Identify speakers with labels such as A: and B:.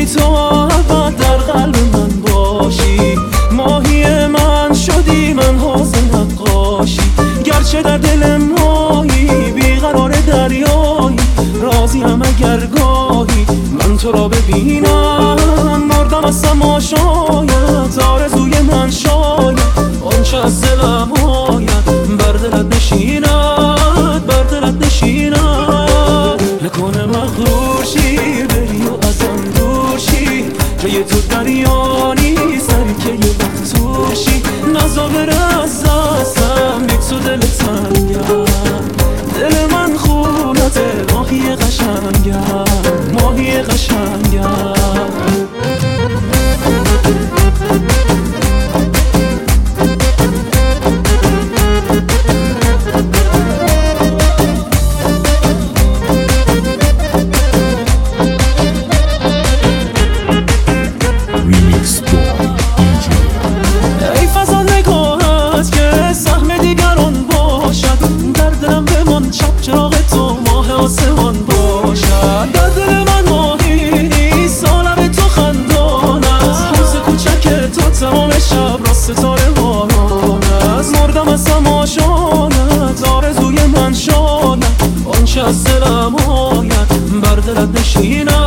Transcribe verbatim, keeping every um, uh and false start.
A: بی تو ابد در قلب من باشی. ماهی من شدی من حوض نقاشی، گرچه در دل مایی بیقرار دریایی. راضیم اگر گاهی من تو را ببینم، مردم از تماشایت آرزوی من شاید آنچه از دلم آید بر دلت نشیند، بر دلت نشیند. نکنه مغرور شی بری و از آن دور شی، جای تو دریا نیست که یه وقت توشی. نزا بره از دستم بی تو دل تنگم، دل من خونته ماهی قشنگم، ماهی قشنگم. ای فضا نگاهت که سهم دیگران باشد، در دلم بمان شب چراغ تو ماه آسمان باشد. در دل من ماهی نیست عالم تو خندان است، حوض کوچک تو تمام شب را ستاره باران است. مردم از تماشایت آرزوی من شاید آنچه از دلم آید بر دلت نشیند،